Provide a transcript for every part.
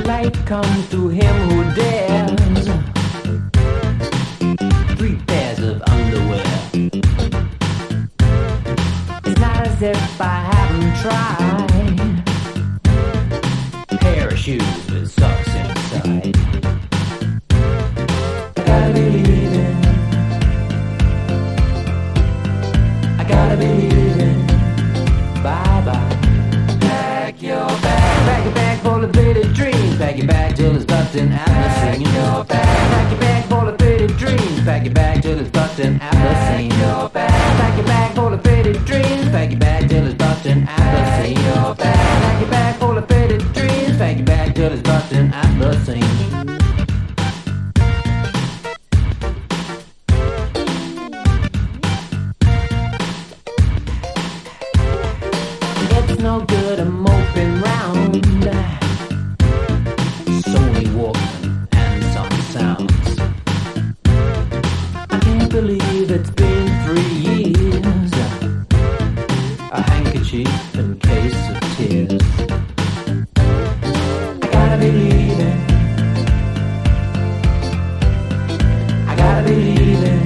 light comes to him who dares. 3 pairs of underwear. It's not as if I haven't tried. A pair of shoes with socks inside. I gotta believe it. I gotta believe it. Bye bye. Pack your bag full of faded dreams. Pack your bag till it's busting after singing. Your bag. Pack your bag full of faded dreams. Pack your bag till it's busting after singing. Your bag. Pack your bag full of faded dreams. Pack your bag till it's busting after singing. Your bag. Pack your bag full of faded dreams. Pack your bag till it's busting after singing. It's no good, I'm moping round. Sony Walkman and some sounds. I can't believe it's been 3 years. A handkerchief in case of tears. I gotta believe it. I gotta believe it.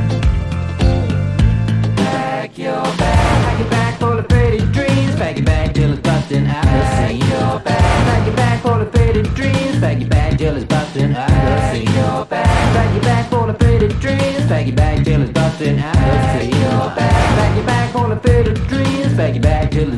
Pack your bag full of faded dreams. Pack your bag till it's busting after seeing your bag. Pack your bag full of faded dreams. Pack your bag till it's busting after seeing your bag. Pack your bag full of faded dreams. Pack your bag till it's busting after seeing your bag. Pack your bag full of faded dreams. Pack your bag till it's